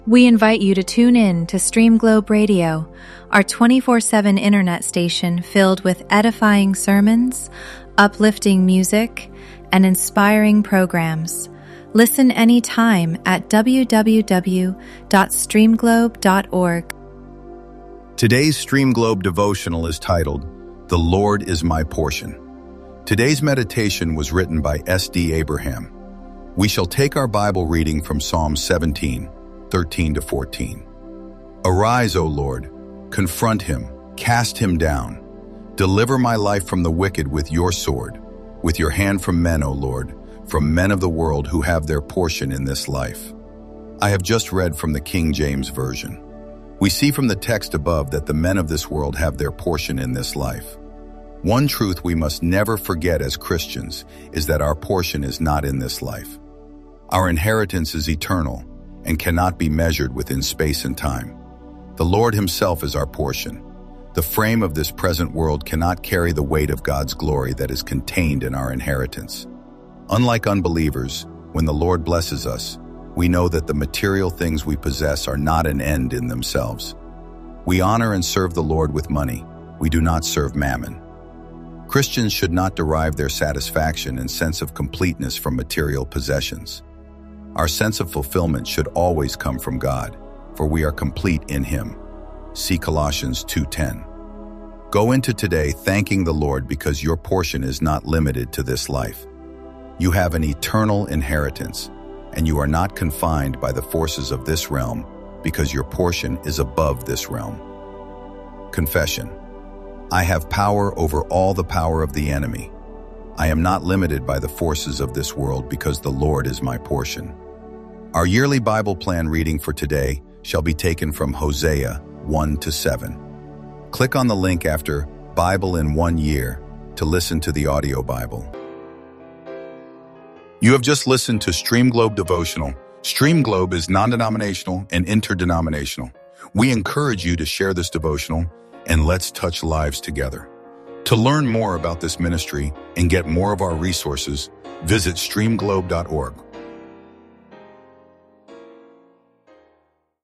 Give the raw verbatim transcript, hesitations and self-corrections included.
We invite you to tune in to Stream Globe Radio, our twenty-four seven internet station filled with edifying sermons, uplifting music, and inspiring programs. Listen anytime at w w w dot stream globe dot org. Today's Stream Globe devotional is titled, "The Lord is My Portion." Today's meditation was written by S D Abraham. We shall take our Bible reading from Psalm seventeen, thirteen to fourteen. Arise, O Lord, confront him, cast him down. Deliver my life from the wicked with your sword, with your hand from men, O Lord, from men of the world who have their portion in this life. I have just read from the King James Version. We see from the text above that the men of this world have their portion in this life. One truth we must never forget as Christians is that our portion is not in this life. Our inheritance is eternal and cannot be measured within space and time. The Lord himself is our portion. The frame of this present world cannot carry the weight of God's glory that is contained in our inheritance. Unlike unbelievers, when the Lord blesses us, we know that the material things we possess are not an end in themselves. We honor and serve the Lord with money. We do not serve mammon. Christians should not derive their satisfaction and sense of completeness from material possessions. Our sense of fulfillment should always come from God, for we are complete in him. See Colossians two ten. Go into today thanking the Lord because your portion is not limited to this life. You have an eternal inheritance, and you are not confined by the forces of this realm because your portion is above this realm. Confession. I have power over all the power of the enemy. I am not limited by the forces of this world because the Lord is my portion. Our yearly Bible plan reading for today shall be taken from Hosea one to seven. Click on the link after Bible in One Year to listen to the audio Bible. You have just listened to Stream Globe Devotional. Stream Globe is non-denominational and interdenominational. We encourage you to share this devotional and let's touch lives together. To learn more about this ministry and get more of our resources, visit stream globe dot org.